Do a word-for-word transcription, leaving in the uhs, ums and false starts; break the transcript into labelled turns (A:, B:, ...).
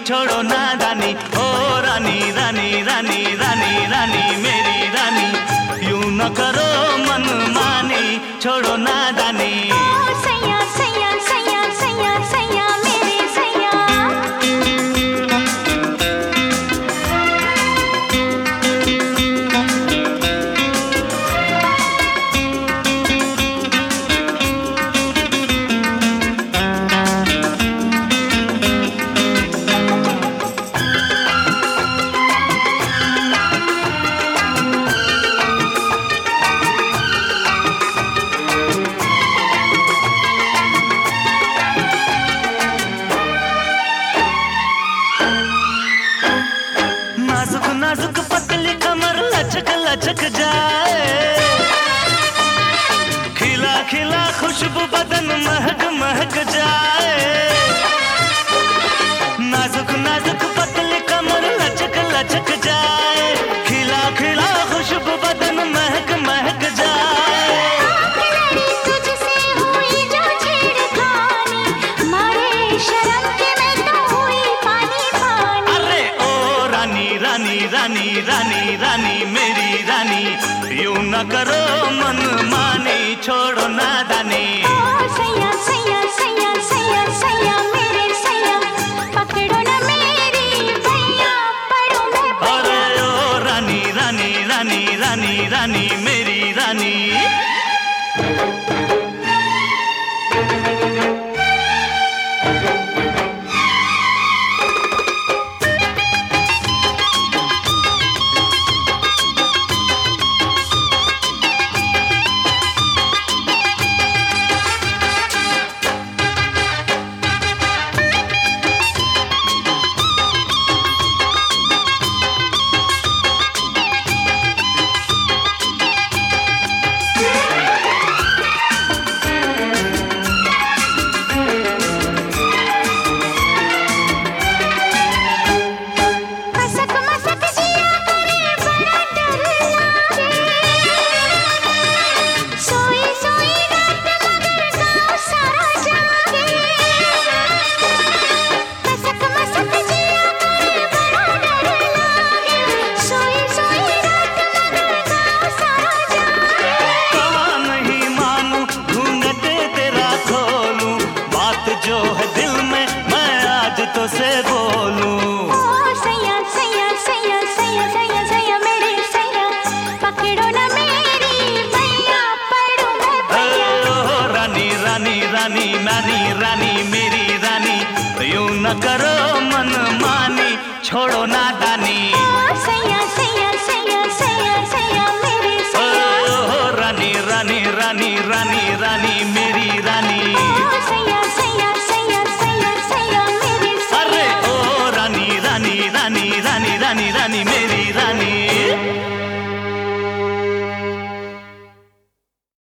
A: छोड़ो नादानी। ओ रानी रानी रानी रानी रानी मेरी रानी, यूं न करो मनमानी, छोड़ो नादानी।
B: सैया सैया सैया सैया सैया मेरे सैया।
A: नाजुक नाजुक पतली कमर लचक लचक जाए, खिला खिला खुशबू बदन महक महक जाए। नाजुक नाजुक पतली कमर लचक लचक जाए, खिला खिला खुशबू बदन महक महक जाए।
B: तुझसे हुई जो छेड़खानी, मारे शर्म के मैं तो हुई पानी पानी।
A: अरे ओ रानी रानी रानी रानी रानी मेरी रानी, यूं न करो मनमानी, छोड़ो नादानी।
B: सैया सैया सैया सैया सैया मेरे सैया, पकड़ो न मेरी भैया, पड़ो मैं
A: अरे
B: भैया।
A: ओ रानी रानी रानी रानी रानी मेरी रानी।
B: मसक मसक जिया करे बड़ा डर लागे, सोई सोई रात मगर गाँव सारा जागे। मसक मसक जिया करे बड़ा डर लागे, सोई सोई रात मगर गाँव सारा जागे।
A: कहा नहीं मानूं घूंघट तेरा खोलूं, बात जो है दिल में मैं आज तो से बोलूं।
B: सैया सैया सैया सैया सैया सैया मेरे सैया, पकड़ो न मेरी भैया, पड़ो मैं भैया।
A: ओ रानी रानी रानी नानी रानी मेरी रानी, यूं न करो मनमानी, छोड़ो नादानी।